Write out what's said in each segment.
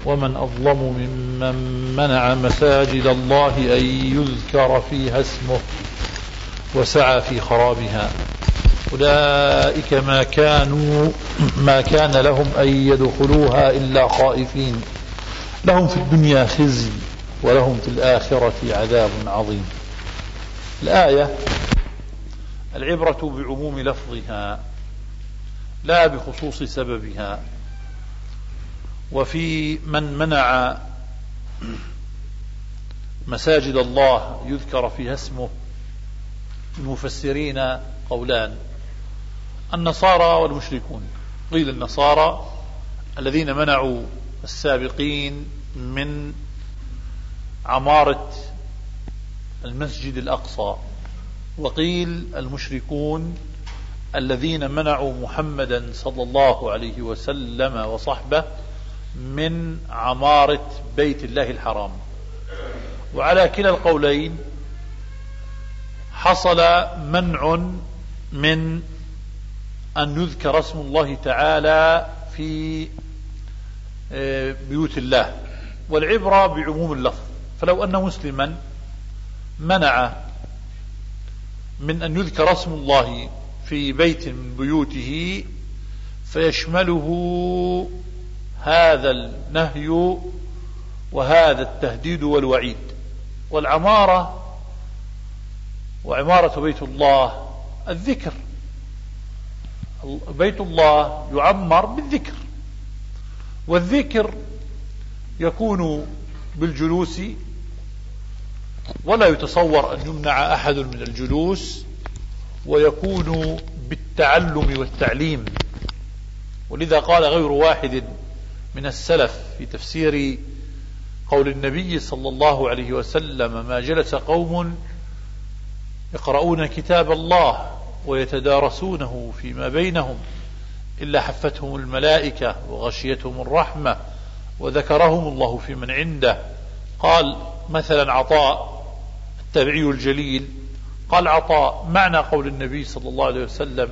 ومن أظلم ممن منع مساجد الله أن يذكر فيها اسمه وسعى في خرابها أولئك ما كان لهم أن يدخلوها إلا خائفين لهم في الدنيا خزي ولهم في الآخرة عذاب عظيم. الآية العبرة بعموم لفظها لا بخصوص سببها. وفي من منع مساجد الله يذكر فيها اسمه المفسرين قولان: النصارى والمشركون. قيل النصارى الذين منعوا السابقين من عمارة المسجد الأقصى، وقيل المشركون الذين منعوا محمدا صلى الله عليه وسلم وصحبه من عمارة بيت الله الحرام. وعلى كلا القولين حصل منع من أن يذكر اسم الله تعالى في بيوت الله، والعبرة بعموم اللفظ. فلو أن مسلما منع من أن يذكر اسم الله في بيت من بيوته فيشمله هذا النهي وهذا التهديد والوعيد. والعمارة وعمارة بيت الله الذكر، بيت الله يعمر بالذكر، والذكر يكون بالجلوس، ولا يتصور أن يمنع أحد من الجلوس، ويكون بالتعلم والتعليم. ولذا قال غير واحد من السلف في تفسير قول النبي صلى الله عليه وسلم: ما جلس قوم يقرؤون كتاب الله ويتدارسونه فيما بينهم إلا حفتهم الملائكة وغشيتهم الرحمة وذكرهم الله في من عنده. قال مثلا عطاء التابعي الجليل، قال عطاء: معنى قول النبي صلى الله عليه وسلم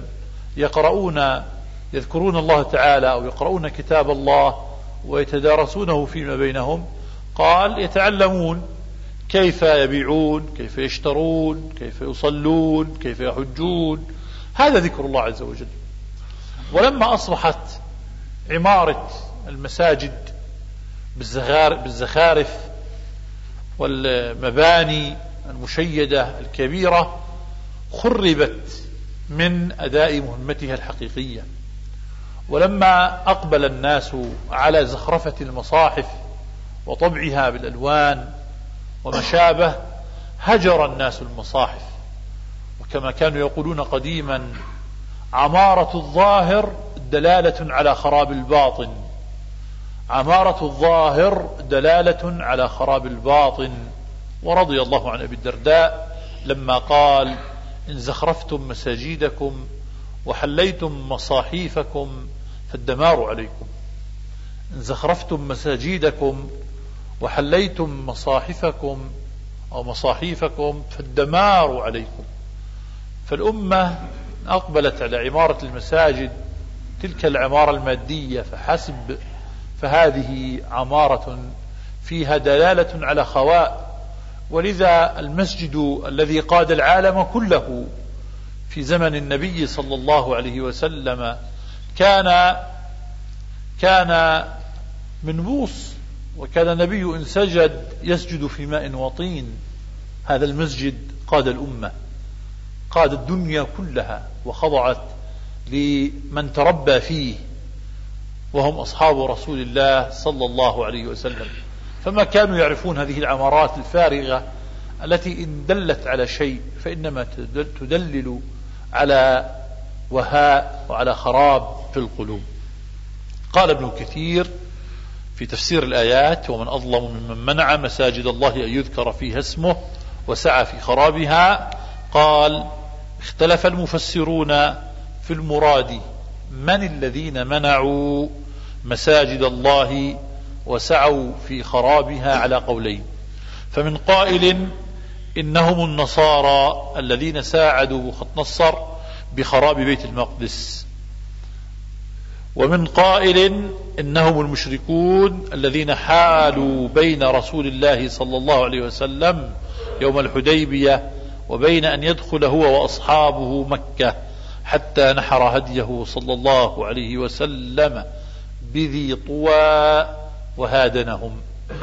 يذكرون الله تعالى أو يقرؤون كتاب الله ويتدارسونه فيما بينهم، قال يتعلمون كيف يبيعون، كيف يشترون، كيف يصلون، كيف يحجون. هذا ذكر الله عز وجل. ولما أصبحت عمارة المساجد بالزخارف والمباني المشيدة الكبيرة خربت من أداء مهمتها الحقيقية. ولما أقبل الناس على زخرفة المصاحف وطبعها بالألوان وما شابه هجر الناس المصاحف. وكما كانوا يقولون قديما: عمارة الظاهر دلالة على خراب الباطن. عمارة الظاهر دلالة على خراب الباطن. ورضي الله عن أبي الدرداء لما قال: إن زخرفتم مساجدكم وحليتم مصاحيفكم فالدمار عليكم. إن زخرفتم مساجدكم وحليتم مصاحفكم أو مصاحيفكم فالدمار عليكم. فالأمة أقبلت على عمارة المساجد تلك العمارة المادية فحسب، فهذه عمارة فيها دلالة على خواء. ولذا المسجد الذي قاد العالم كله في زمن النبي صلى الله عليه وسلم كان منبوس، وكان النبي إن سجد يسجد في ماء وطين. هذا المسجد قاد الأمة، قاد الدنيا كلها، وخضعت لمن تربى فيه وهم أصحاب رسول الله صلى الله عليه وسلم. فما كانوا يعرفون هذه العمارات الفارغة التي إن دلت على شيء فإنما تدلل على وهاء وعلى خراب في القلوب. قال ابن كثير في تفسير الآيات: ومن أظلم ممن منع مساجد الله أن يذكر فيها اسمه وسعى في خرابها. قال: اختلف المفسرون في المراد من الذين منعوا مساجد الله وسعوا في خرابها على قولين. فمن قائل إنهم النصارى الذين ساعدوا بخط نصر بخراب بيت المقدس، ومن قائل إنهم المشركون الذين حالوا بين رسول الله صلى الله عليه وسلم يوم الحديبية وبين أن يدخل هو وأصحابه مكة حتى نحر هديه صلى الله عليه وسلم بذي طوى وهادنهم.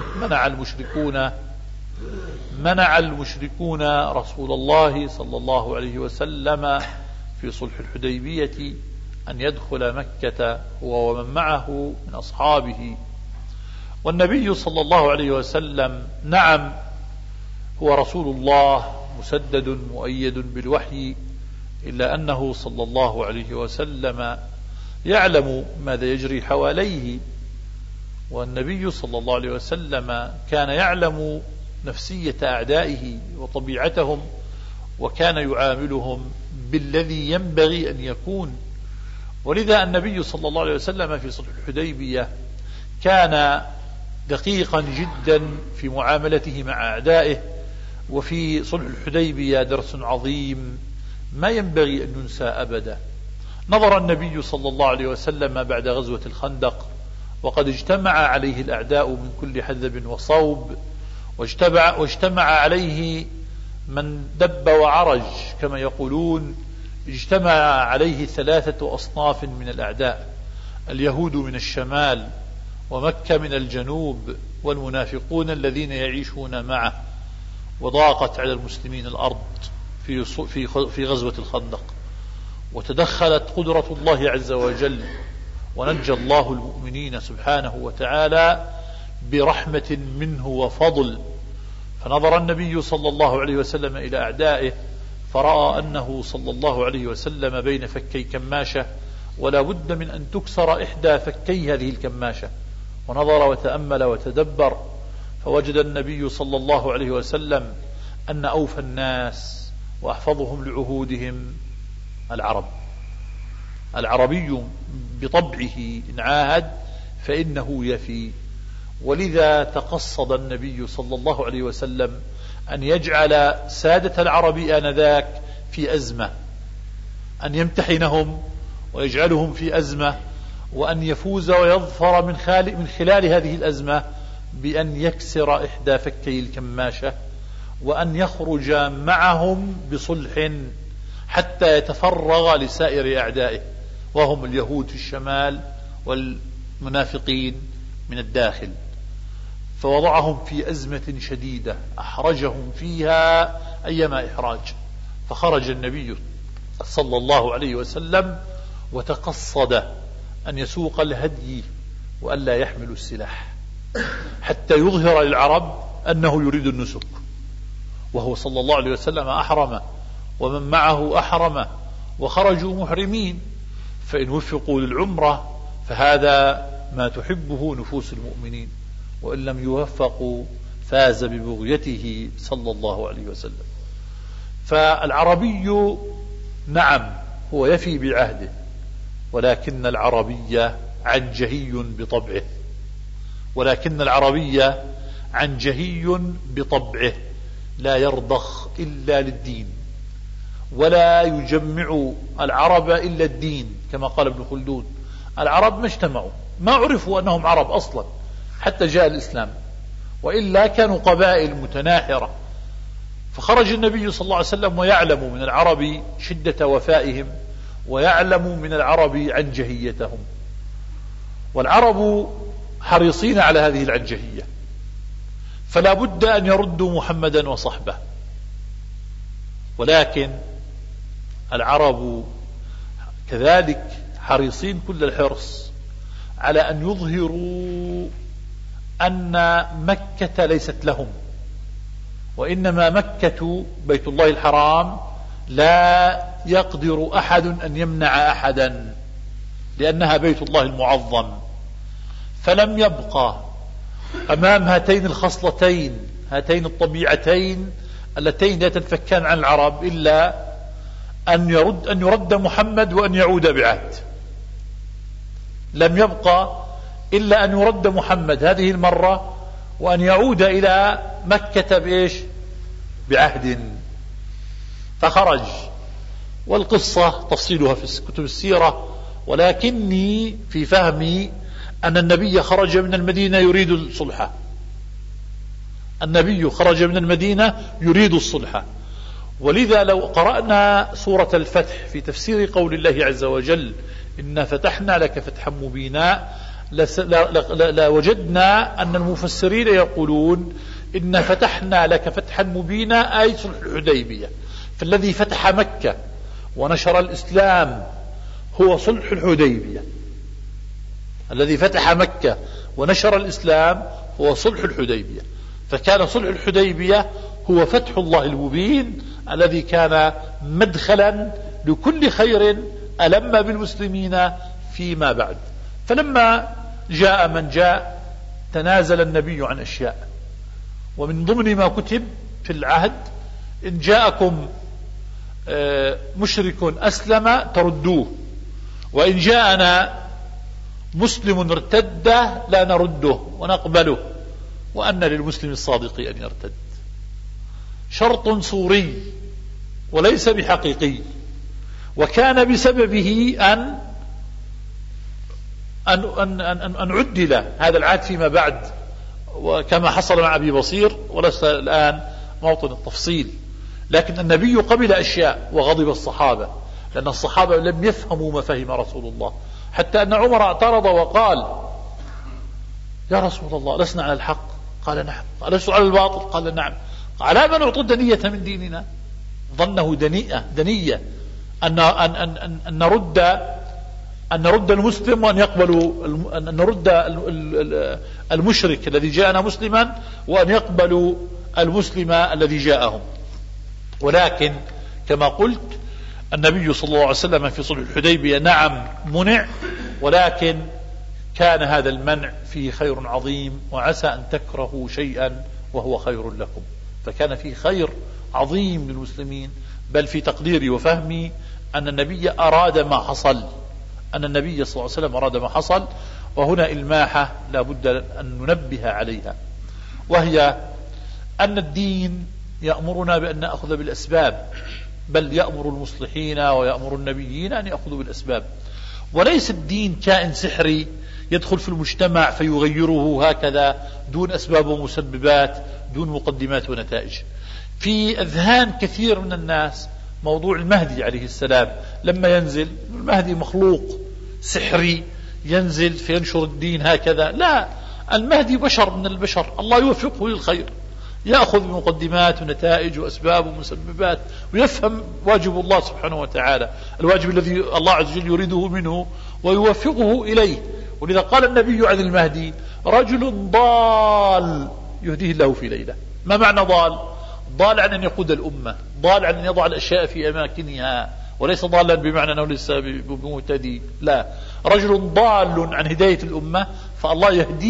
منع المشركون رسول الله صلى الله عليه وسلم في صلح الحديبية أن يدخل مكة هو ومن معه من أصحابه. والنبي صلى الله عليه وسلم نعم هو رسول الله مسدد مؤيد بالوحي، إلا أنه صلى الله عليه وسلم يعلم ماذا يجري حواليه، والنبي صلى الله عليه وسلم كان يعلم نفسية أعدائه وطبيعتهم، وكان يعاملهم بالذي ينبغي أن يكون. ولذا النبي صلى الله عليه وسلم في صلح الحديبية كان دقيقا جدا في معاملته مع أعدائه. وفي صلح الحديبية درس عظيم ما ينبغي أن ينسى أبدا. نظر النبي صلى الله عليه وسلم بعد غزوة الخندق وقد اجتمع عليه الأعداء من كل حذب وصوب، واجتمع عليه من دب وعرج كما يقولون. اجتمع عليه 3 أصناف من الأعداء: اليهود من الشمال، ومكة من الجنوب، والمنافقون الذين يعيشون معه. وضاقت على المسلمين الأرض في غزوة الخندق، وتدخلت قدرة الله عز وجل، ونجى الله المؤمنين سبحانه وتعالى برحمة منه وفضل. فنظر النبي صلى الله عليه وسلم إلى أعدائه فرأى أنه صلى الله عليه وسلم بين فكي كماشة، ولا بد من أن تكسر إحدى فكي هذه الكماشة. ونظر وتأمل وتدبر، فوجد النبي صلى الله عليه وسلم أن أوفى الناس وأحفظهم لعهودهم العربي بطبعه إن عاهد فإنه يفي. ولذا تقصد النبي صلى الله عليه وسلم أن يجعل سادة العرب آنذاك في أزمة، أن يمتحنهم ويجعلهم في أزمة، وأن يفوز ويظفر من خلال هذه الأزمة بأن يكسر إحدى فكي الكماشة، وأن يخرج معهم بصلح حتى يتفرغ لسائر أعدائه، وهم اليهود في الشمال والمنافقين من الداخل. فوضعهم في أزمة شديدة أحرجهم فيها أيما إحراج. فخرج النبي صلى الله عليه وسلم وتقصد أن يسوق الهدي وألا يحمل السلاح حتى يظهر للعرب أنه يريد النسك، وهو صلى الله عليه وسلم أحرم ومن معه أحرم وخرجوا محرمين. فإن وفقوا للعمرة فهذا ما تحبه نفوس المؤمنين، وإن لم يوفقوا فاز ببغيته صلى الله عليه وسلم. فالعربي نعم هو يفي بعهده، ولكن العربي عنجهي بطبعه لا يرضخ إلا للدين، ولا يجمع العرب إلا الدين. كما قال ابن خلدون: العرب ما اجتمعوا، ما عرفوا أنهم عرب أصلا حتى جاء الإسلام، وإلا كانوا قبائل متناحرة. فخرج النبي صلى الله عليه وسلم ويعلم من العرب شدة وفائهم، ويعلم من العرب عنجهيتهم، والعرب حريصين على هذه العنجهية، فلا بد أن يردوا محمدا وصحبه. ولكن العرب كذلك حريصين كل الحرص على أن يظهروا أن مكة ليست لهم، وإنما مكة بيت الله الحرام لا يقدر أحد أن يمنع أحدا، لأنها بيت الله المعظم. فلم يبقى أمام هاتين الخصلتين، هاتين الطبيعتين اللتين لا تنفكان عن العرب، إلا أن يرد محمد وأن يعود بعهد. لم يبقى إلا أن يرد محمد هذه المرة وأن يعود إلى مكة بإيش؟ بعهد. فخرج، والقصة تفصيلها في كتب السيرة، ولكني في فهمي أن النبي خرج من المدينة يريد الصلح. النبي خرج من المدينة يريد الصلح. ولذا لو قرأنا سورة الفتح في تفسير قول الله عز وجل إنا فتحنا لك فتحا مبينا لوجدنا أن المفسرين يقولون إن فتحنا لك فتحا مبينا أي صلح الحديبية. فالذي فتح مكة ونشر الإسلام هو صلح الحديبية. الذي فتح مكة ونشر الإسلام هو صلح الحديبية. فكان صلح الحديبية هو فتح الله المبين الذي كان مدخلا لكل خير ألم بالمسلمين فيما بعد. فلما جاء من جاء تنازل النبي عن أشياء، ومن ضمن ما كتب في العهد إن جاءكم مشرك أسلم تردوه، وإن جاءنا مسلم ارتد لا نرده ونقبله، وأن للمسلم الصادق أن يرتد. شرط صوري وليس بحقيقي، وكان بسببه أن عدل هذا العهد فيما بعد، وكما حصل مع أبي بصير، وليس الآن موطن التفصيل. لكن النبي قبل أشياء وغضب الصحابة، لأن الصحابة لم يفهموا ما فهم رسول الله، حتى أن عمر اعترض وقال يا رسول الله لسنا على الحق؟ قال نعم. قال لست على الباطل؟ قال نعم. على من نعطي الدنية من ديننا؟ ظنه دنية أن نرد المسلم، وأن يقبلوا أن نرد المشرك الذي جاءنا مسلما، وأن يقبلوا المسلم الذي جاءهم. ولكن كما قلت النبي صلى الله عليه وسلم في صلح الحديبية نعم منع، ولكن كان هذا المنع فيه خير عظيم، وعسى أن تكرهوا شيئا وهو خير لكم. فكان فيه خير عظيم للمسلمين، بل في تقديري وفهمي أن النبي أراد ما حصل، أن النبي صلى الله عليه وسلم أراد ما حصل. وهنا إلماحة لا بد أن ننبه عليها، وهي أن الدين يأمرنا بأن نأخذ بالأسباب، بل يأمر المصلحين ويأمر النبيين أن يأخذوا بالأسباب. وليس الدين كائن سحري يدخل في المجتمع فيغيره هكذا دون أسباب ومسببات، دون مقدمات ونتائج. في أذهان كثير من الناس موضوع المهدي عليه السلام لما ينزل، المهدي مخلوق سحري ينزل فينشر الدين هكذا. لا، المهدي بشر من البشر، الله يوفقه للخير، يأخذ بمقدمات ونتائج وأسباب ومسببات، ويفهم واجب الله سبحانه وتعالى، الواجب الذي الله عز وجل يريده منه ويوفقه إليه. ولذا قال النبي عن المهدي رجل ضال يهديه الله في ليلة. ما معنى ضال؟ ضال عن أن يقود الأمة، ضال عن أن يضع الأشياء في أماكنها، وليس ضالا بمعنى أنه ليس بمهتدي، لا، رجل ضال عن هداية الأمة، فالله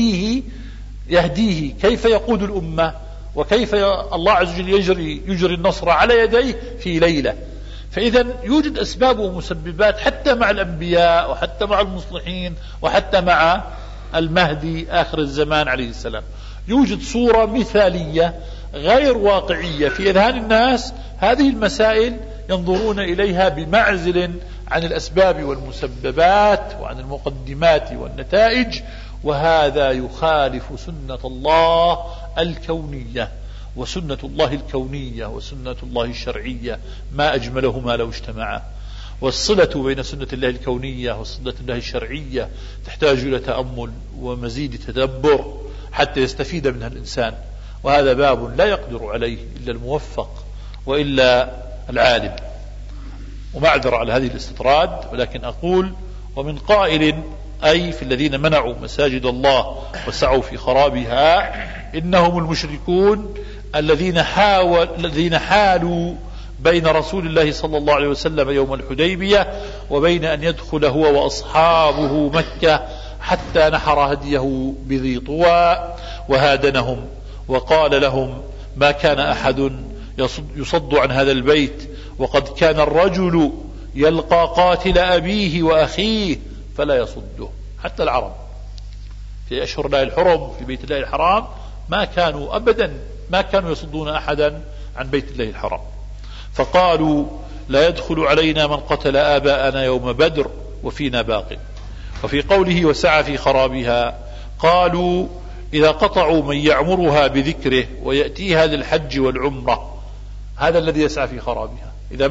يهديه كيف يقود الأمة، وكيف الله عز وجل يجري النصر على يديه في ليلة. فإذا يوجد أسباب ومسببات حتى مع الأنبياء، وحتى مع المصلحين، وحتى مع المهدي آخر الزمان عليه السلام. يوجد صورة مثالية غير واقعية في أذهان الناس. هذه المسائل ينظرون إليها بمعزل عن الأسباب والمسببات وعن المقدمات والنتائج، وهذا يخالف سنة الله الكونية وسنة الله الكونية وسنة الله الشرعية، ما أجملهما لو اجتمعا. والصلة بين سنة الله الكونية وسنة الله الشرعية تحتاج إلى تأمل ومزيد تدبر حتى يستفيد منها الإنسان، وهذا باب لا يقدر عليه إلا الموفق وإلا العالم. ومعذر على هذه الاستطراد، ولكن أقول ومن قائل أي في الذين منعوا مساجد الله وسعوا في خرابها إنهم المشركون الذين حالوا بين رسول الله صلى الله عليه وسلم يوم الحديبية وبين أن يدخل هو وأصحابه مكة، حتى نحر هديه بذي طوى وهادنهم وقال لهم ما كان أحد يصد عن هذا البيت، وقد كان الرجل يلقى قاتل أبيه وأخيه فلا يصده. حتى العرب في أشهر الله الحرم في بيت الله الحرام ما كانوا أبدا يصدون أحدا عن بيت الله الحرام. فقالوا لا يدخل علينا من قتل آباءنا يوم بدر وفينا باق. وفي قوله وسعى في خرابها قالوا إذا قطعوا من يعمرها بذكره ويأتيها للحج والعمرة، هذا الذي يسعى في خرابها. إذا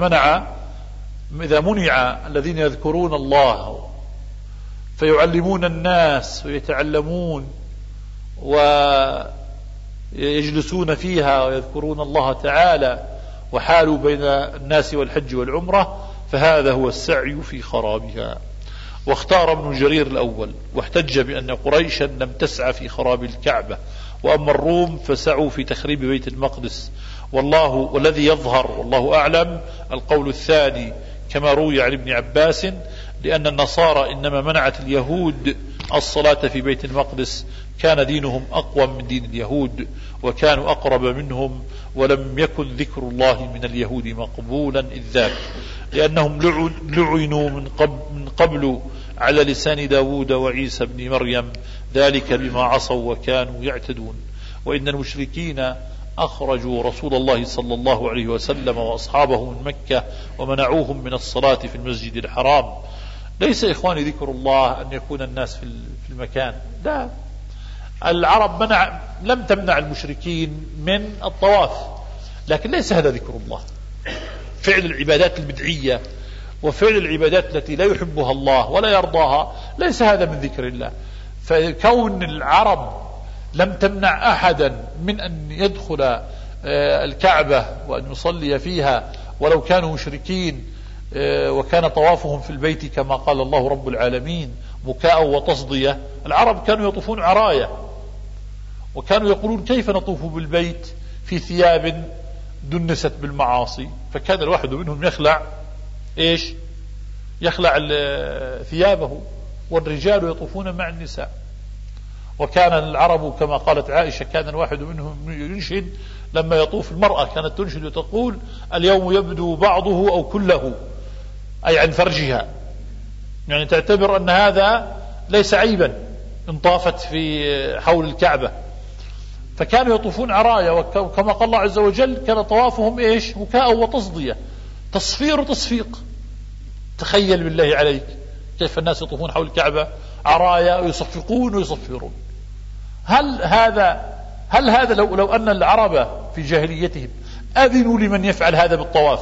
منع الذين يذكرون الله فيعلمون الناس ويتعلمون ويجلسون فيها ويذكرون الله تعالى وحالوا بين الناس والحج والعمرة، فهذا هو السعي في خرابها. واختار ابن جرير الأول واحتج بأن قريشا لم تسعى في خراب الكعبة، وأما الروم فسعوا في تخريب بيت المقدس. والذي يظهر والله أعلم القول الثاني كما روي عن ابن عباس، لأن النصارى إنما منعت اليهود الصلاة في بيت المقدس، كان دينهم أقوى من دين اليهود وكانوا أقرب منهم، ولم يكن ذكر الله من اليهود مقبولا إذ ذاك، لأنهم لعنوا من قبل على لسان داود وعيسى بن مريم، ذلك بما عصوا وكانوا يعتدون. وإن المشركين أخرجوا رسول الله صلى الله عليه وسلم وأصحابه من مكة ومنعوهم من الصلاة في المسجد الحرام. ليس إخواني ذكر الله أن يكون الناس في المكان، لا، العرب لم تمنع المشركين من الطواف، لكن ليس هذا ذكر الله. فعل العبادات البدعية وفعل العبادات التي لا يحبها الله ولا يرضاها ليس هذا من ذكر الله. فكون العرب لم تمنع أحدا من أن يدخل الكعبة وأن يصلي فيها ولو كانوا مشركين، وكان طوافهم في البيت كما قال الله رب العالمين بكاء وتصدية. العرب كانوا يطوفون عرايا، وكانوا يقولون كيف نطوف بالبيت في ثياب دنست بالمعاصي، فكان الواحد منهم يخلع ثيابه، والرجال يطوفون مع النساء. وكان العرب كما قالت عائشة كان الواحد منهم ينشد لما يطوف، المرأة كانت تنشد وتقول اليوم يبدو بعضه أو كله، أي عن فرجها، يعني تعتبر أن هذا ليس عيبا إن طافت في حول الكعبة. فكانوا يطوفون عرايا، وكما قال الله عز وجل كان طوافهم بكاء وتصدية، تصفير وتصفيق. تخيل بالله عليك كيف الناس يطوفون حول الكعبة عرايا ويصفقون ويصفرون. هل هذا لو أن العرب في جاهليتهم أذنوا لمن يفعل هذا بالطواف،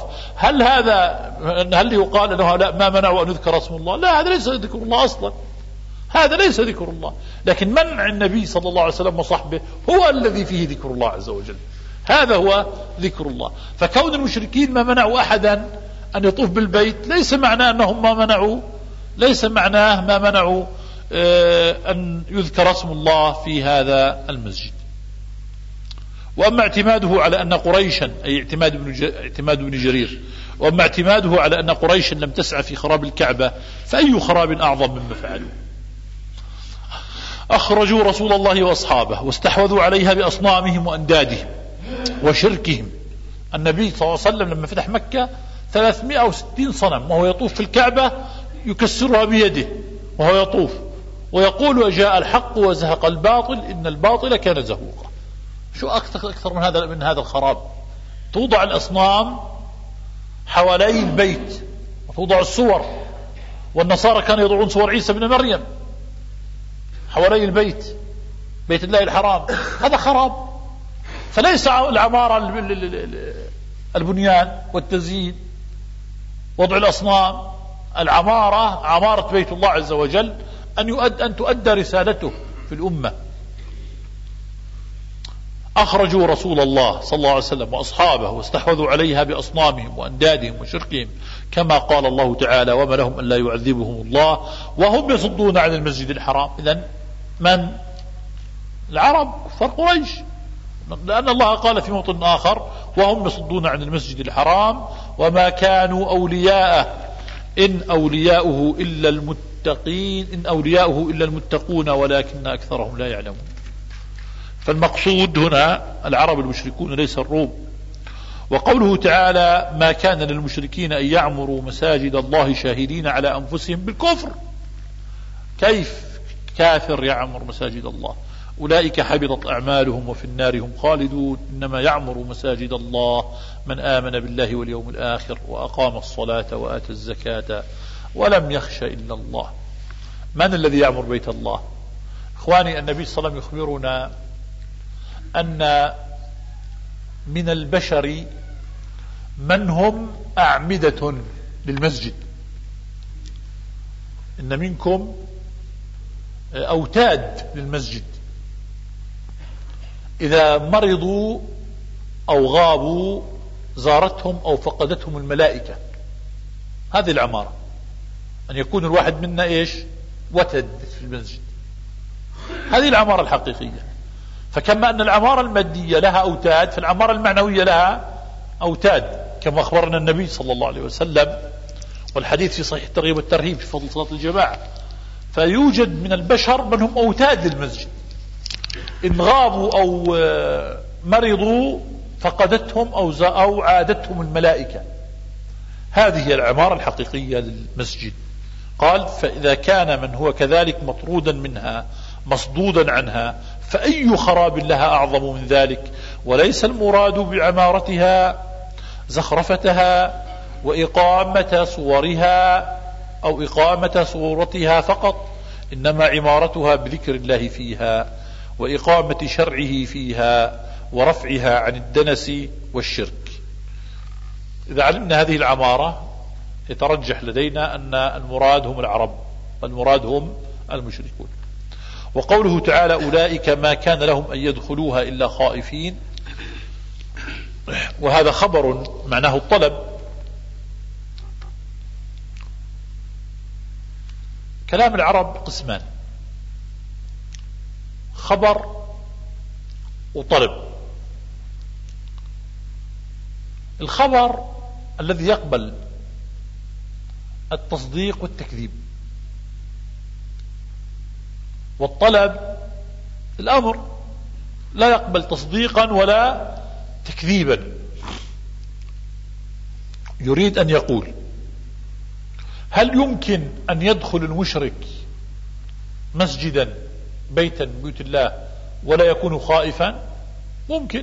هل يقال له لا ما منعوا أن يذكر اسم الله؟ لا، هذا ليس ذكر الله أصلا، هذا ليس ذكر الله. لكن منع النبي صلى الله عليه وسلم وصحبه هو الذي فيه ذكر الله عز وجل، هذا هو ذكر الله. فكون المشركين ما منعوا أحدا أن يطوف بالبيت ليس معناه أنهم ما منعوا أن يذكر اسم الله في هذا المسجد. وأما اعتماده على أن قريشا، أي اعتماد ابن جرير، وأما اعتماده على أن قريشا لم تسعى في خراب الكعبة، فأي خراب أعظم مما فعلوا؟ أخرجوا رسول الله وأصحابه واستحوذوا عليها بأصنامهم وأندادهم وشركهم. النبي صلى الله عليه وسلم لما فتح مكة 360 صنم وهو يطوف في الكعبة يكسرها بيده وهو يطوف، ويقول وجاء الحق وزهق الباطل إن الباطل كان زهوقا. شو أكثر من هذا الخراب؟ توضع الأصنام حوالي البيت وتوضع الصور، والنصارى كانوا يضعون صور عيسى بن مريم حوالي بيت الله الحرام. هذا خراب. فليس العمارة البنيان والتزيين وضع الأصنام، العمارة عمارة بيت الله عز وجل أن تؤدى رسالته في الأمة. أخرجوا رسول الله صلى الله عليه وسلم وأصحابه واستحوذوا عليها بأصنامهم وأندادهم وشركهم، كما قال الله تعالى وما لهم أن لا يعذبهم الله وهم يصدون عن المسجد الحرام. إذن من؟ العرب كفار قريش، لأن الله قال في موطن آخر وهم يصدون عن المسجد الحرام وما كانوا أولياءه إن أولياؤه إلا المتقون ولكن أكثرهم لا يعلمون. فالمقصود هنا العرب المشركون ليس الروم. وقوله تعالى ما كان للمشركين أن يعمروا مساجد الله شاهدين على أنفسهم بالكفر. كيف كافر يعمر مساجد الله؟ أولئك حبطت أعمالهم وفي النار هم خالدون. إنما يعمر مساجد الله من آمن بالله واليوم الآخر وأقام الصلاة وآتى الزكاة ولم يخش إلا الله. من الذي يعمر بيت الله؟ إخواني، النبي صلى الله عليه وسلم يخبرنا أن من البشر من هم أعمدة للمسجد، إن منكم أوتاد للمسجد، إذا مرضوا أو غابوا زارتهم أو فقدتهم الملائكة. هذه العمارة، أن يكون الواحد منا إيش؟ وتد في المسجد. هذه العمارة الحقيقية. فكما أن العمارة المادية لها أوتاد، فالعمارة المعنوية لها أوتاد، كما أخبرنا النبي صلى الله عليه وسلم، والحديث في صحيح الترغيب والترهيب في فضل صلاة الجماعة. فيوجد من البشر من هم أوتاد للمسجد، إن غابوا أو مرضوا فقدتهم أو عادتهم الملائكة. هذه هي العمارة الحقيقية للمسجد. قال: فإذا كان من هو كذلك مطرودا منها مصدودا عنها، فأي خراب لها أعظم من ذلك؟ وليس المراد بعمارتها زخرفتها وإقامة صورها أو إقامة صورتها فقط، إنما عمارتها بذكر الله فيها وإقامة شرعه فيها ورفعها عن الدنس والشرك. إذا علمنا هذه العمارة يترجح لدينا أن المراد هم العرب والمراد هم المشركون. وقوله تعالى: أولئك ما كان لهم أن يدخلوها إلا خائفين، وهذا خبر معناه الطلب. كلام العرب قسمان: خبر وطلب. الخبر الذي يقبل التصديق والتكذيب، والطلب الأمر لا يقبل تصديقا ولا تكذيبا. يريد أن يقول: هل يمكن أن يدخل المشرك مسجدا بيتا من بيوت الله ولا يكون خائفا؟ ممكن.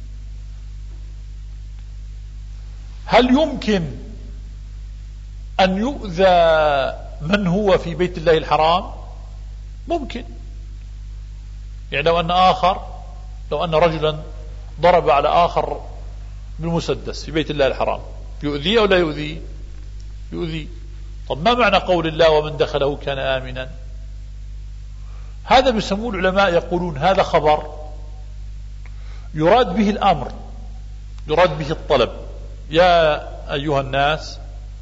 هل يمكن أن يؤذى من هو في بيت الله الحرام؟ ممكن. يعني لو أن رجلا ضرب على آخر بالمسدس في بيت الله الحرام، يؤذيه أو لا يؤذيه؟ يؤذيه. طب ما معنى قول الله: ومن دخله كان آمنا؟ هذا بيسموه العلماء يقولون هذا خبر يراد به الأمر، يراد به الطلب. يا أيها الناس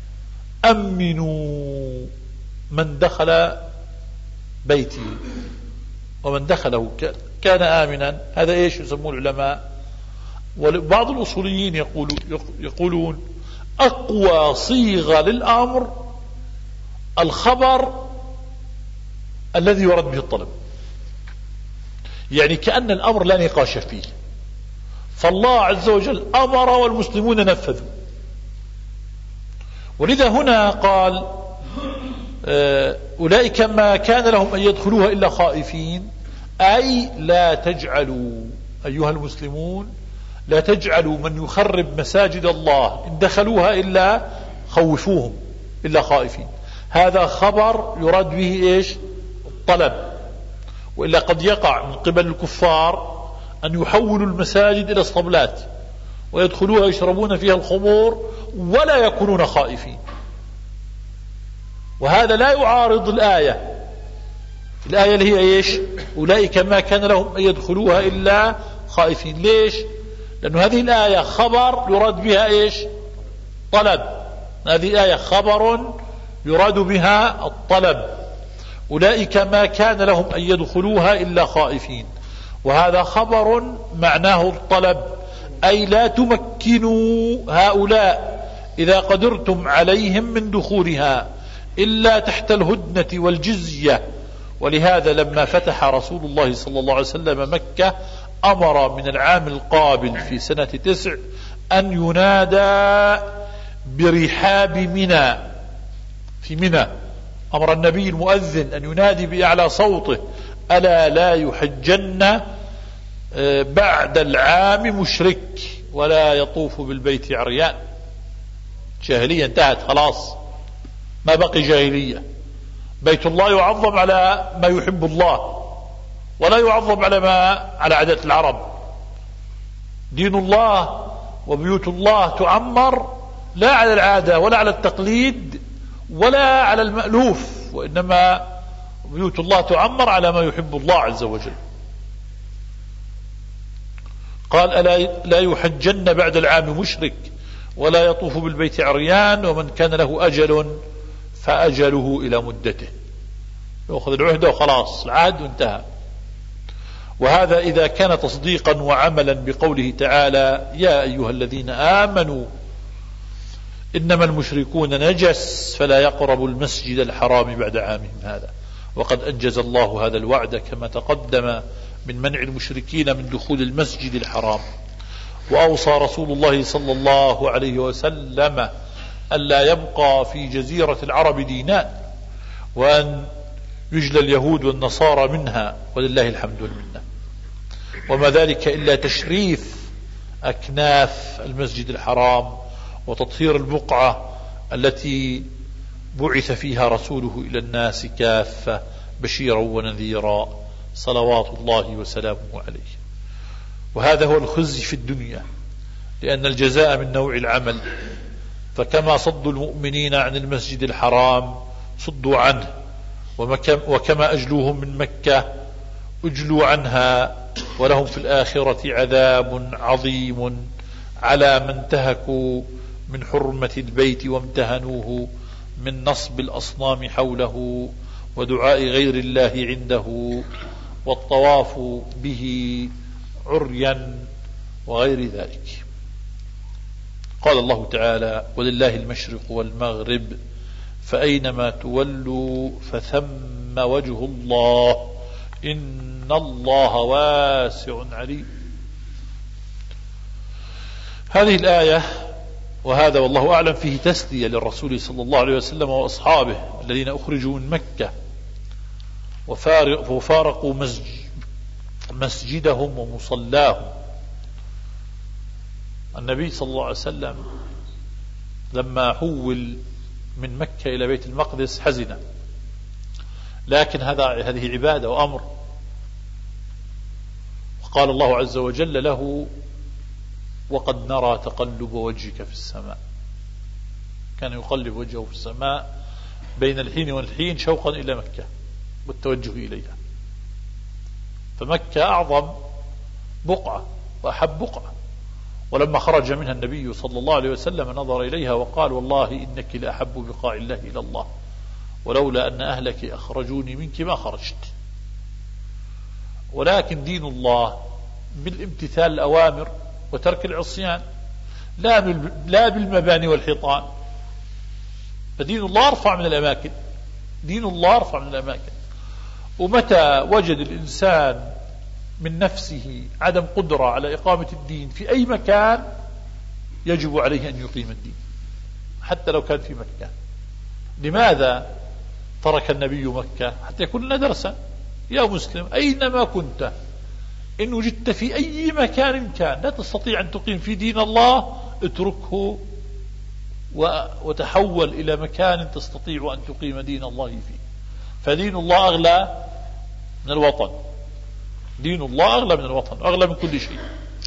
أمنوا من دخل بيتي، ومن دخله كان آمنا. هذا إيش يسموه العلماء؟ وبعض الأصوليين يقولون أقوى صيغة للأمر الخبر الذي يراد به الطلب، يعني كأن الأمر لا نقاش فيه، فالله عز وجل أمر والمسلمون نفذوا. ولذا هنا قال: أولئك ما كان لهم أن يدخلوها إلا خائفين، أي لا تجعلوا أيها المسلمون، لا تجعلوا من يخرب مساجد الله إن دخلوها إلا خوفوهم، إلا خائفين. هذا خبر يراد به إيش؟ الطلب. وإلا قد يقع من قبل الكفار أن يحولوا المساجد إلى اسطبلات ويدخلوها يشربون فيها الخمور ولا يكونون خائفين، وهذا لا يعارض الآية اللي هي إيش؟ أولئك ما كان لهم أن يدخلوها إلا خائفين. ليش؟ لأن هذه الآية خبر يراد بها إيش؟ طلب. هذه الآية خبر يراد بها الطلب. أولئك ما كان لهم أن يدخلوها إلا خائفين، وهذا خبر معناه الطلب، أي لا تمكنوا هؤلاء إذا قدرتم عليهم من دخولها إلا تحت الهدنة والجزية. ولهذا لما فتح رسول الله صلى الله عليه وسلم مكة أمر من العام القابل في سنة 9 أن ينادى برحاب منى. في منى أمر النبي المؤذن أن ينادي بأعلى صوته: ألا لا يحجن بعد العام مشرك ولا يطوف بالبيت عريان. جاهلية انتهت خلاص، ما بقي جاهلية. بيت الله يعظم على ما يحب الله، ولا يعظم على عادات العرب. دين الله وبيوت الله تعمر لا على العادة ولا على التقليد ولا على المألوف، وإنما بيوت الله تعمر على ما يحب الله عز وجل. قال: ألا لا يحجن بعد العام مشرك ولا يطوف بالبيت عريان ومن كان له أجل فأجله إلى مدته. يأخذ العهدة وخلاص، العهد وانتهى. وهذا إذا كان تصديقا وعملا بقوله تعالى: يا أيها الذين آمنوا إنما المشركون نجس فلا يقربوا المسجد الحرام بعد عامهم هذا. وقد أنجز الله هذا الوعد كما تقدم من منع المشركين من دخول المسجد الحرام. وأوصى رسول الله صلى الله عليه وسلم ألا يبقى في جزيرة العرب دينان، وأن يجلى اليهود والنصارى منها، ولله الحمد والمنة. وما ذلك إلا تشريف أكناف المسجد الحرام وتطهير البقعة التي بعث فيها رسوله إلى الناس كافة بشيرا ونذيرا صلوات الله وسلامه عليه. وهذا هو الخزي في الدنيا، لأن الجزاء من نوع العمل. فكما صدوا المؤمنين عن المسجد الحرام صدوا عنه، وكما أجلوهم من مكة أجلوا عنها، ولهم في الآخرة عذاب عظيم على من انتهكوا من حرمة البيت وامتهنوه من نصب الأصنام حوله ودعاء غير الله عنده والطواف به عريا وغير ذلك. قال الله تعالى: ولله المشرق والمغرب فأينما تولوا فثم وجه الله إن الله واسع عليم. هذه الآية وهذا والله أعلم فيه تسلية للرسول صلى الله عليه وسلم وأصحابه الذين أخرجوا من مكة وفارقوا مسجدهم ومصلاهم. النبي صلى الله عليه وسلم لما حول من مكة إلى بيت المقدس حزن، لكن هذه عبادة وأمر. وقال الله عز وجل له: وقد نرى تقلب وجهك في السماء. كان يقلب وجهه في السماء بين الحين والحين شوقا إلى مكة والتوجه إليها. فمكة أعظم بقعة وأحب بقعة، ولما خرج منها النبي صلى الله عليه وسلم نظر إليها وقال: والله إنك لأحب بقاع الله إلى الله، ولولا أن أهلك أخرجوني منك ما خرجت. ولكن دين الله بالامتثال الأوامر وترك العصيان، لا بالمباني والحيطان. فدين الله أرفع من الأماكن، دين الله أرفع من الأماكن. ومتى وجد الإنسان من نفسه عدم قدرة على إقامة الدين في أي مكان يجب عليه أن يقيم الدين حتى لو كان في مكة. لماذا ترك النبي مكة؟ حتى يكون لنا درسا. يا مسلم أينما كنت، إن وجدت في أي مكان كان لا تستطيع أن تقيم في دين الله، اتركه وتحول إلى مكان تستطيع أن تقيم دين الله فيه. فدين الله أغلى من الوطن، دين الله أغلى من الوطن، أغلى من كل شيء.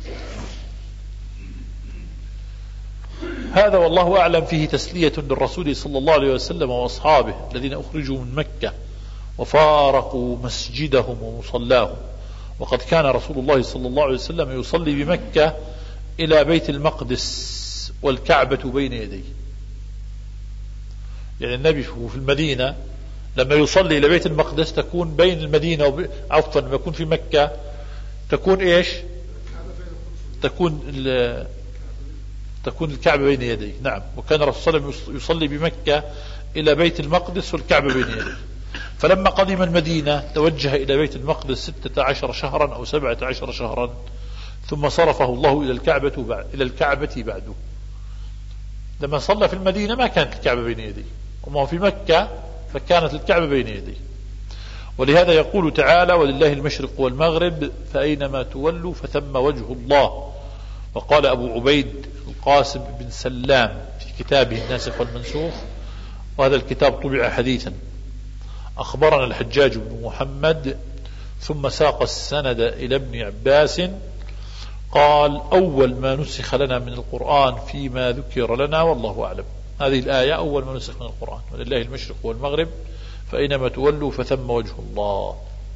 هذا والله أعلم فيه تسلية للرسول صلى الله عليه وسلم وأصحابه الذين أخرجوا من مكة وفارقوا مسجدهم ومصلاهم. وقد كان رسول الله صلى الله عليه وسلم يصلي بمكة إلى بيت المقدس والكعبة بين يديه. يعني النبي في المدينة لما يصلي إلى بيت المقدس تكون بين المدينة عفوا لما يكون في مكة تكون إيش؟ تكون الكعبة بين يديه. نعم. وكان الرسول صلى الله عليه وسلم يصلي بمكة إلى بيت المقدس والكعبة بين يديه. فلما قدم المدينة توجه إلى بيت المقدس 16 شهرا أو 17 شهرا، ثم صرفه الله إلى الكعبة بعده. لما صلى في المدينة ما كانت الكعبة بين يديه، وما في مكة فكانت الكعبة بين يديه. ولهذا يقول تعالى: ولله المشرق والمغرب فأينما تولوا فثم وجه الله. وقال أبو عبيد القاسم بن سلام في كتابه الناسخ والمنسوخ: وهذا الكتاب طبع حديثا. أخبرنا الحجاج بن محمد ثم ساق السند إلى ابن عباس قال: أول ما نسخ لنا من القرآن فيما ذكر لنا والله أعلم. هذه الآية أول ما نسخ من القرآن: ولله المشرق والمغرب فأينما تولوا فثم وجه الله.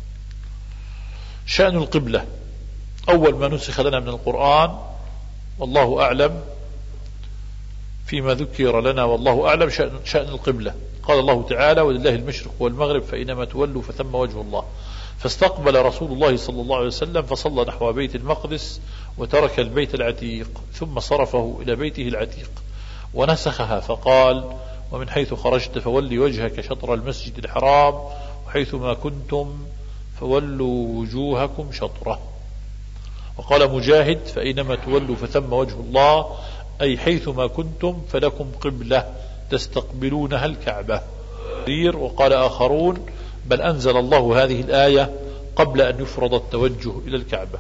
شأن القبلة: أول ما نسخ لنا من القرآن والله أعلم فيما ذكر لنا والله أعلم شأن القبلة. قال الله تعالى: ولله المشرق والمغرب فأينما تولوا فثم وجه الله. فاستقبل رسول الله صلى الله عليه وسلم فصلى نحو بيت المقدس وترك البيت العتيق، ثم صرفه إلى بيته العتيق ونسخها فقال: ومن حيث خرجت فولي وجهك شطر المسجد الحرام وحيثما كنتم فولوا وجوهكم شطره. وقال مجاهد: فأينما تولوا فثم وجه الله، أي حيثما كنتم فلكم قبلة تستقبلونها الكعبة. وقال آخرون: بل أنزل الله هذه الآية قبل أن يفرض التوجه إلى الكعبة.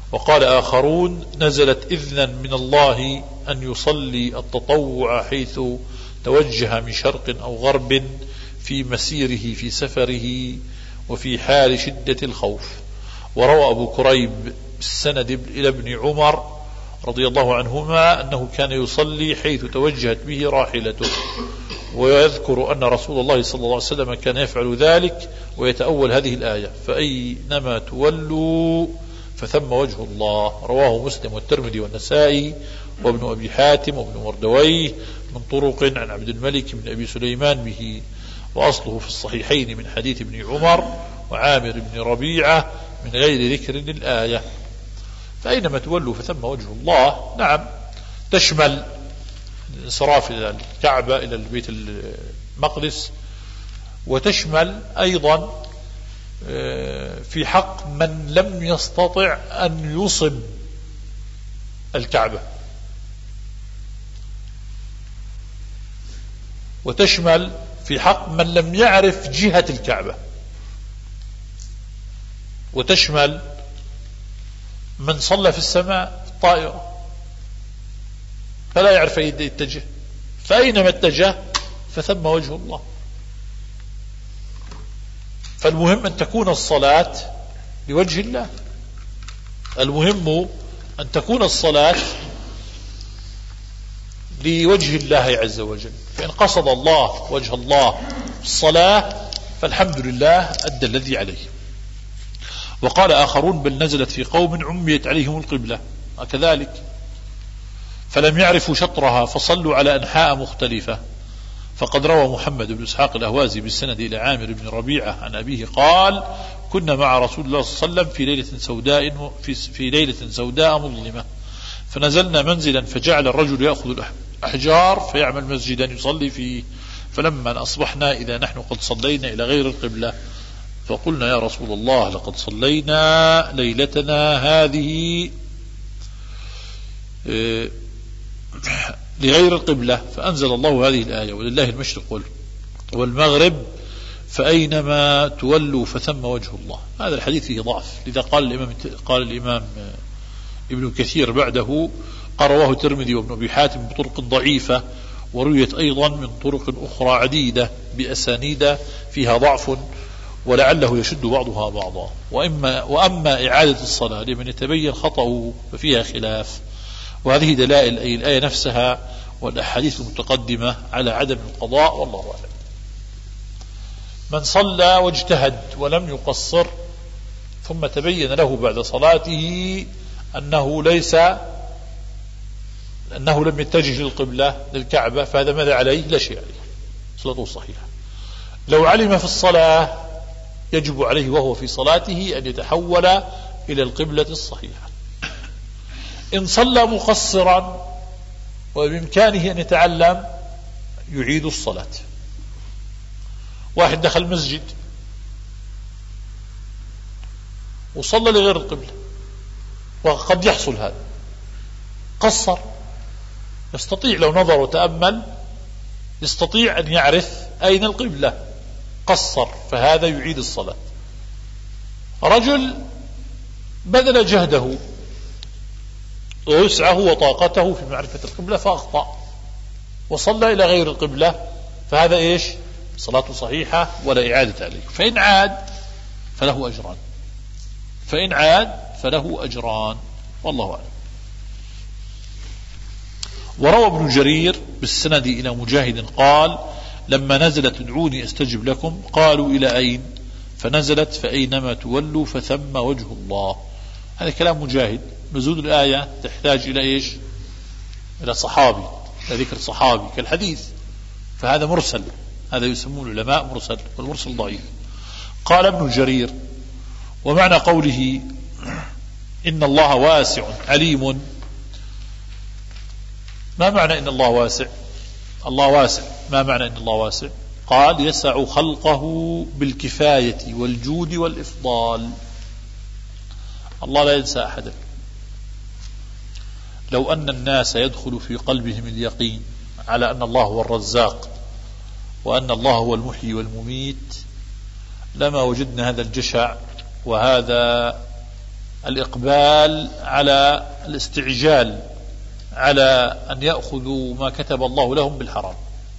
وقال آخرون نزلت إذنا من الله أن يصلي التطوع حيث توجه من شرق أو غرب في مسيره في سفره وفي حال شدة الخوف. وروى أبو كريب بالسند إلى ابن عمر رضي الله عنهما أنه كان يصلي حيث توجهت به راحلته، ويذكر أن رسول الله صلى الله عليه وسلم كان يفعل ذلك، ويتأول هذه الآية فأينما تولوا فثم وجه الله. رواه مسلم والترمذي والنسائي وابن أبي حاتم وابن مردويه من طرق عن عبد الملك بن أبي سليمان به، وأصله في الصحيحين من حديث ابن عمر وعامر بن ربيعة من غير ذكر للآية. فأينما تولوا فثم وجه الله، نعم، تشمل الانصراف إلى الكعبة إلى البيت المقدس، وتشمل أيضا في حق من لم يستطع أن يصب الكعبة، وتشمل في حق من لم يعرف جهة الكعبة، وتشمل من صلى في السماء في الطائرة فلا يعرف أين يتجه، فأينما اتجه فثم وجه الله. فالمهم أن تكون الصلاة لوجه الله، المهم أن تكون الصلاة لوجه الله عز وجل. فإن قصد الله وجه الله الصلاة فالحمد لله أدى الذي عليه. وقال آخرون بل نزلت في قوم عميت عليهم القبلة وكذلك فلم يعرفوا شطرها فصلوا على أنحاء مختلفة. فقد روى محمد بن إسحاق الأهوازي بالسند إلى عامر بن ربيعة عن أبيه قال كنا مع رسول الله صلى الله عليه وسلم في ليلة سوداء مظلمة، فنزلنا منزلا فجعل الرجل يأخذ الأحجار فيعمل مسجدا يصلي فيه، فلما أصبحنا إذا نحن قد صلينا إلى غير القبلة فقلنا يا رسول الله لقد صلينا ليلتنا هذه لغير القبلة، فأنزل الله هذه الآية ولله المشرق والمغرب فأينما تولوا فثم وجه الله. هذا الحديث فيه ضعف، لذا قال الإمام ابن كثير بعده قال رواه الترمذي وابن أبي حاتم بطرق ضعيفة، ورويت أيضا من طرق أخرى عديدة بأسانيد فيها ضعف ولعله يشد بعضها بعضا. وأما إعادة الصلاة لمن يتبين خطأه ففيها خلاف، وهذه دلائل أي الآية نفسها والأحاديث المتقدمة على عدم القضاء، والله أعلم. من صلى واجتهد ولم يقصر ثم تبين له بعد صلاته أنه لم يتجه للقبلة للكعبة، فهذا ماذا عليه؟ لا شيء عليه، صلاته صحيحة. لو علم في الصلاة يجب عليه وهو في صلاته أن يتحول إلى القبلة الصحيحة. إن صلى مقصرا وبإمكانه أن يتعلم يعيد الصلاة. واحد دخل مسجد وصلى لغير القبلة، وقد يحصل هذا، قصر، يستطيع لو نظر وتأمل يستطيع أن يعرف أين القبلة، قصر، فهذا يعيد الصلاة. رجل بذل جهده ووسعه وطاقته في معرفة القبلة فأخطأ وصلى إلى غير القبلة، فهذا إيش؟ صلاته صحيحة ولا إعادة عليه. فإن عاد فله أجران، والله أعلم. وروى ابن جرير بالسند إلى مجاهد قال لما نزلت ادعوني استجب لكم قالوا إلى أين؟ فنزلت فأينما تولوا فثم وجه الله. هذا كلام مجاهد. نزول الآية تحتاج إلى إيش؟ إلى صحابي، إلى ذكر صحابي كالحديث، فهذا مرسل، هذا يسمون العلماء مرسل، والمرسل ضعيف. قال ابن جرير ومعنى قوله إن الله واسع عليم، ما معنى إن الله واسع؟ الله واسع، ما معنى إن الله واسع؟ قال يسع خلقه بالكفاية والجود والإفضال. الله لا ينسى أحدا. لو أن الناس يدخل في قلبهم اليقين على أن الله هو الرزاق وأن الله هو المحيي والمميت لما وجدنا هذا الجشع وهذا الإقبال على الاستعجال على أن يأخذوا ما كتب الله لهم بالحرام،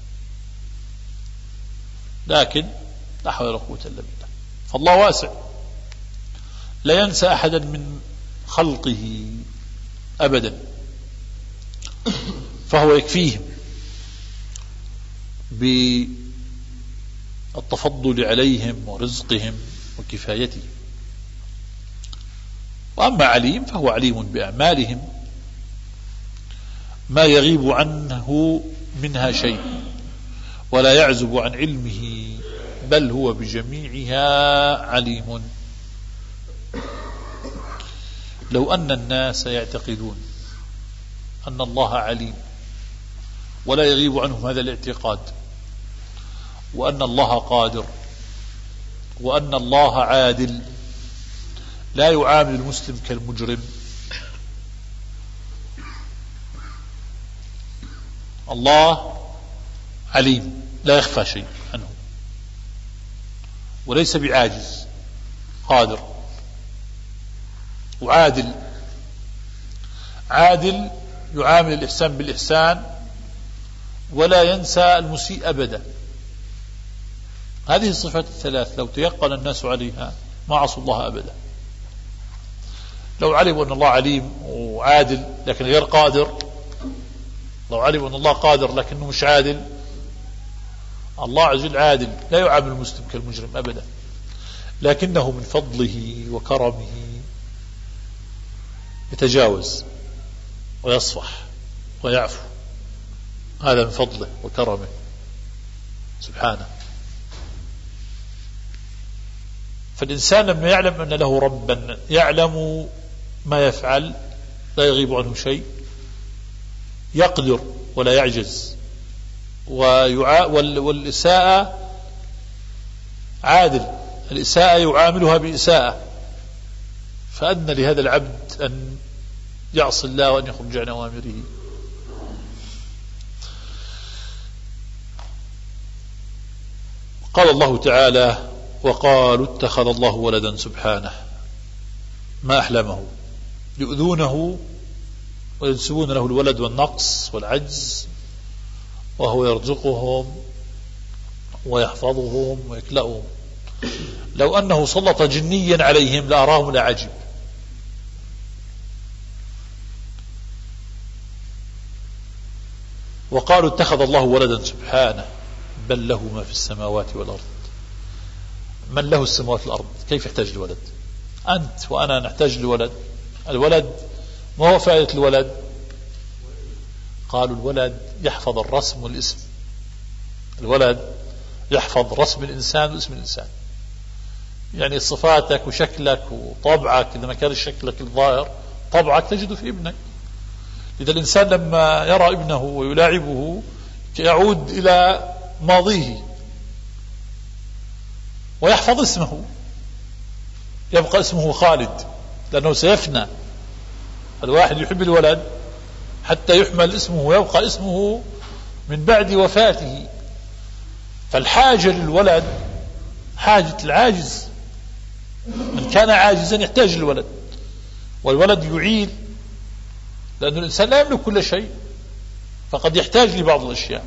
لكن لا حول ولا قوة إلا بالله. فالله واسع لا ينسى أحدا من خلقه أبدا، فهو يكفيهم بالتفضل عليهم ورزقهم وكفايته. وأما عليم فهو عليم بأعمالهم ما يغيب عنه منها شيء ولا يعزب عن علمه، بل هو بجميعها عليم. لو أن الناس يعتقدون أن الله عليم ولا يغيب عنهم هذا الاعتقاد، وأن الله قادر، وأن الله عادل لا يعامل المسلم كالمجرم، الله عليم لا يخفى شيء عنه وليس بعاجز، قادر وعادل، عادل يعامل الإحسان بالإحسان ولا ينسى المسيء أبدا. هذه الصفات الثلاث لو تيقن الناس عليها ما عصوا الله أبدا. لو علموا أن الله عليم وعادل لكن غير قادر، لو علموا أن الله قادر لكنه مش عادل، الله عز وجل عادل لا يعامل المسلم كالمجرم أبدا، لكنه من فضله وكرمه يتجاوز ويصفح ويعفو، هذا من فضله وكرمه سبحانه. فالإنسان لما يعلم أن له ربا يعلم ما يفعل لا يغيب عنه شيء، يقدر ولا يعجز، والإساءة عادل، الإساءة يعاملها بإساءة، فأدنى لهذا العبد أن يعصي الله وأن يخرج عن أوامره. قال الله تعالى: وقالوا اتخذ الله ولدا سبحانه، ما أحلمه، يؤذونه وينسبون له الولد والنقص والعجز، وهو يرزقهم ويحفظهم ويكلأهم. لو أنه سلط جنيا عليهم لأراهم لعجب. وقالوا اتخذ الله ولدا سبحانه، بل له ما في السماوات والأرض. من له السماوات والأرض كيف يحتاج لولد؟ أنت وأنا نحتاج لولد. الولد ما هو فائدة الولد؟ قالوا الولد يحفظ الرسم والاسم، الولد يحفظ رسم الإنسان واسم الإنسان، يعني صفاتك وشكلك وطبعك، إذا ما كان شكلك الظاهر طبعك تجده في ابنك. إذا الإنسان لما يرى ابنه ويلاعبه يعود إلى ماضيه ويحفظ اسمه، يبقى اسمه خالد لأنه سيفنى. الواحد يحب الولد حتى يحمل اسمه ويبقى اسمه من بعد وفاته. فالحاجة للولد حاجة العاجز، من كان عاجزا يحتاج للولد، والولد يعيل، لأن الإنسان لا يملك كل شيء فقد يحتاج لبعض الأشياء.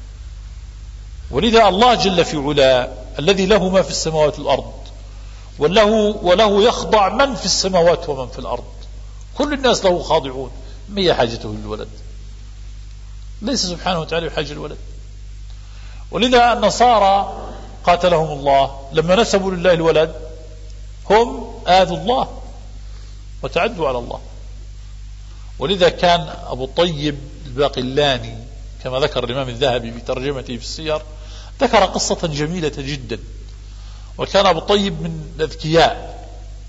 ولذا الله جل في علاه الذي له ما في السماوات والأرض وله يخضع من في السماوات ومن في الأرض، كل الناس له خاضعون، ما هي حاجته للولد؟ ليس سبحانه وتعالى بحاجة الولد. ولذا النصارى قاتلهم الله لما نسبوا لله الولد هم آذوا الله وتعدوا على الله. ولذا كان أبو الطيب الباقلاني كما ذكر الإمام الذهبي بترجمته في السير، ذكر قصة جميلة جدا. وكان أبو الطيب من الأذكياء،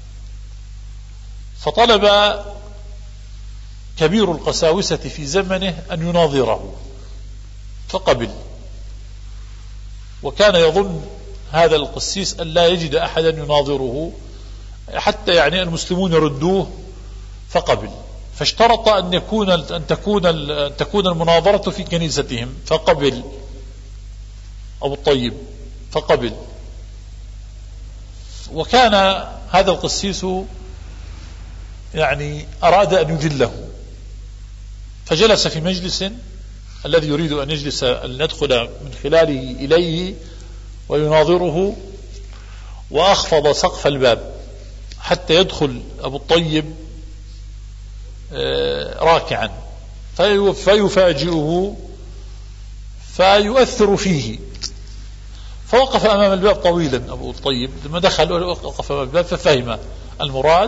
فطلب كبير القساوسة في زمنه أن يناظره فقبل، وكان يظن هذا القسيس أن لا يجد أحدا يناظره حتى يعني المسلمون يردوه، فقبل. فاشترط أن تكون المناظرة في كنيستهم، فقبل أبو الطيب يعني أراد أن يجله، فجلس في مجلس الذي يريد أن يجلس أن يدخل من خلاله إليه ويناظره، وأخفض سقف الباب حتى يدخل أبو الطيب راكعا فيفاجئه فيؤثر فيه، فوقف أمام الباب طويلا أبو الطيب. لما دخل وقف أمام الباب ففهم المراد،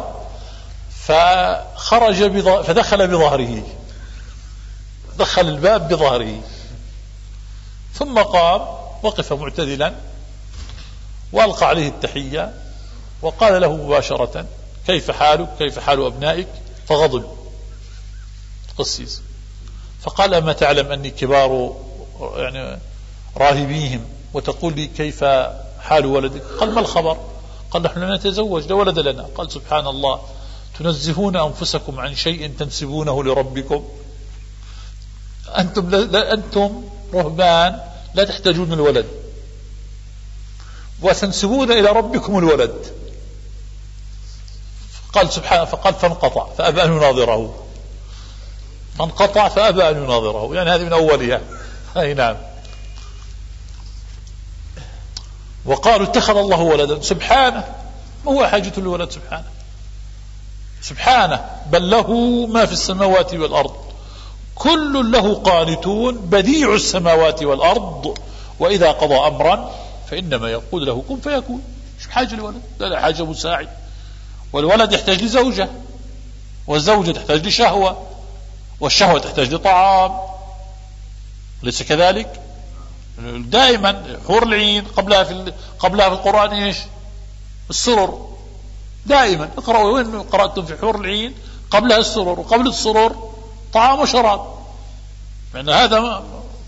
فدخل بظهره، دخل الباب بظهره، ثم قام وقف معتدلا وألقى عليه التحية وقال له مباشرة: كيف حالك؟ كيف حال أبنائك؟ فغضب قسيس، فقال: أما تعلم أني كبار يعني راهبيهم وتقول لي كيف حال ولدك؟ قال: ما الخبر؟ قال: نحن نتزوج، لا ولد لنا. قال: سبحان الله، تنزهون أنفسكم عن شيء تنسبونه لربكم. أنتم رهبان لا تحتاجون الولد، وتنسبون إلى ربكم الولد. قال سبحانه، فقال: فانقطع فأبى أن يناظره، فانقطع فأبى أن يناظره، يعني هذه من أولها. أي نعم. وقالوا: اتخذ الله ولدا. سبحانه، ما هو حاجة الولد؟ سبحانه، بل له ما في السماوات والأرض، كل له قانتون، بديع السماوات والأرض، وإذا قضى أمرا فإنما يقول له كن فيكون. شو حاجة الولد؟ لا حاجة مساعد. والولد يحتاج لزوجة، والزوجة تحتاج لشهوة، والشهوة تحتاج لطعام، ليس كذلك؟ دائما حور العين قبلها في القرآن ايش؟ السرر. دائما اقرأوا، وين قرأتم في حور العين قبلها السرر، وقبل السرر طعام وشراب، يعني هذا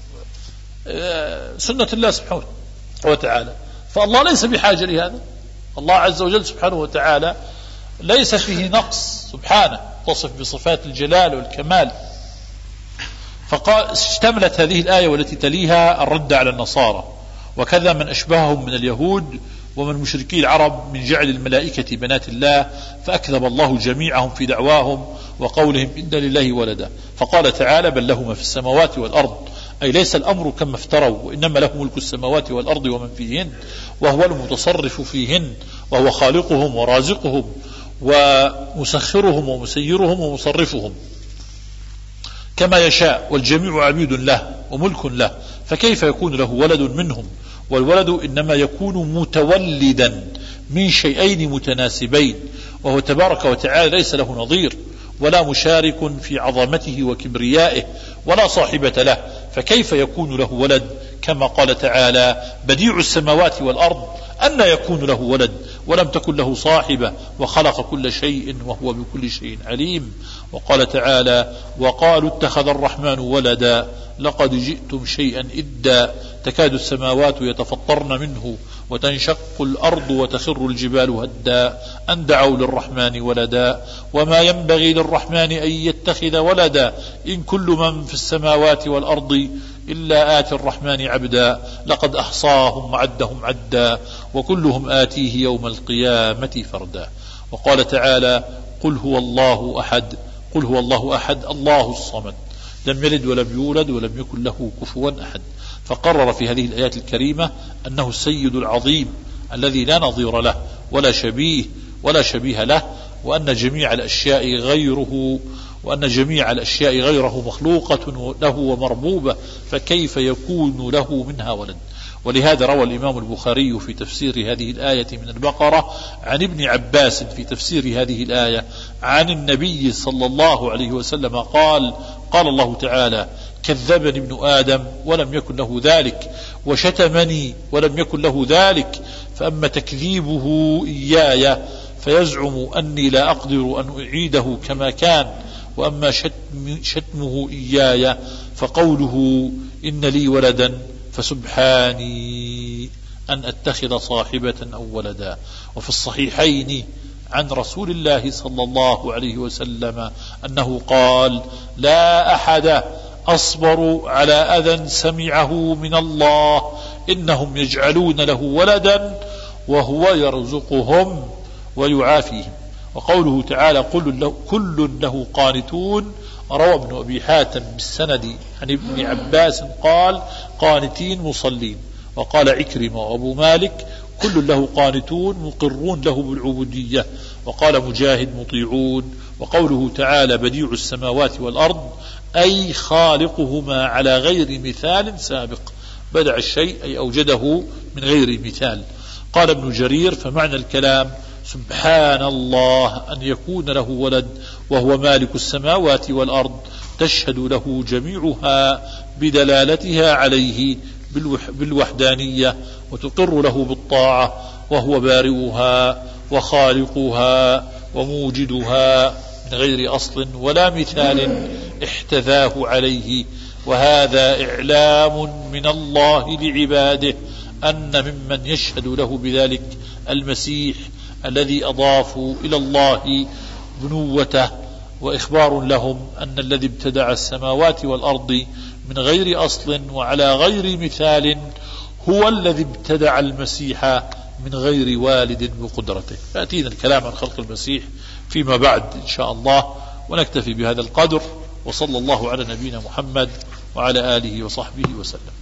سنة الله سبحانه وتعالى. فالله ليس بحاجة لهذا. الله عز وجل سبحانه وتعالى ليس فيه نقص، سبحانه تصف بصفات الجلال والكمال. فقال: اشتملت هذه الآية والتي تليها الرد على النصارى، وكذا من أشبههم من اليهود ومن مشركي العرب من جعل الملائكة بنات الله، فأكذب الله جميعهم في دعواهم وقولهم إن لله ولدا. فقال تعالى: بل له ما في السماوات والأرض، أي ليس الأمر كما افتروا، وإنما له ملك السماوات والأرض ومن فيهن، وهو المتصرف فيهن، وهو خالقهم ورازقهم ومسخرهم ومسيرهم ومصرفهم كما يشاء، والجميع عبيد له وملك له، فكيف يكون له ولد منهم؟ والولد إنما يكون متولدا من شيئين متناسبين، وهو تبارك وتعالى ليس له نظير ولا مشارك في عظمته وكبريائه ولا صاحبة له، فكيف يكون له ولد؟ كما قال تعالى: بديع السماوات والأرض، أن يكون له ولد ولم تكن له صاحبة وخلق كل شيء وهو بكل شيء عليم. وقال تعالى: وقالوا اتخذ الرحمن ولدا لقد جئتم شيئا إدا، تكاد السماوات يتفطرن منه وتنشق الأرض وتخر الجبال هدا أن دعوا للرحمن ولدا وما ينبغي للرحمن أن يتخذ ولدا إن كل من في السماوات والأرض إلا آتي الرحمن عبدا لقد أحصاهم وعدهم عدا وكلهم آتيه يوم القيامة فردا. وقال تعالى: قل هو الله أحد، قل هو الله أحد الله الصمد لم يلد ولم يولد ولم يكن له كفوا أحد. فقرر في هذه الآيات الكريمة أنه السيد العظيم الذي لا نظير له ولا شبيه له، وأن جميع الأشياء غيره مخلوقة له ومربوبة، فكيف يكون له منها ولد؟ ولهذا روى الإمام البخاري في تفسير هذه الآية من البقرة عن ابن عباس في تفسير هذه الآية عن النبي صلى الله عليه وسلم قال: قال الله تعالى: كذبني ابن آدم ولم يكن له ذلك، وشتمني ولم يكن له ذلك، فأما تكذيبه إياي فيزعم أني لا أقدر أن أعيده كما كان، وأما شتمه إياي فقوله إن لي ولدا فسبحاني أن أتخذ صاحبة أو ولدا. وفي الصحيحين عن رسول الله صلى الله عليه وسلم أنه قال: لا أحد أصبر على أذى سمعه من الله، إنهم يجعلون له ولدا وهو يرزقهم ويعافيهم. وقوله تعالى كل له قانتون، روى ابن أبي حاتم بالسند عن ابن عباس قال قانتين مصلين. وقال عكرمة وأبو مالك كل له قانتون مقرون له بالعبودية. وقال مجاهد مطيعون. وقوله تعالى بديع السماوات والأرض أي خالقهما على غير مثال سابق، بدع الشيء أي أوجده من غير مثال. قال ابن جرير فمعنى الكلام سبحان الله أن يكون له ولد وهو مالك السماوات والأرض تشهد له جميعها بدلالتها عليه بالوحدانية وتقر له بالطاعة، وهو بارئها وخالقها وموجدها من غير أصل ولا مثال احتذاه عليه. وهذا إعلام من الله لعباده أن ممن يشهد له بذلك المسيح الذي أضافوا إلى الله بنوته، وإخبار لهم أن الذي ابتدع السماوات والأرض من غير أصل وعلى غير مثال هو الذي ابتدع المسيح من غير والد بقدرته. يأتينا الكلام عن خلق المسيح فيما بعد إن شاء الله، ونكتفي بهذا القدر، وصلى الله على نبينا محمد وعلى آله وصحبه وسلم.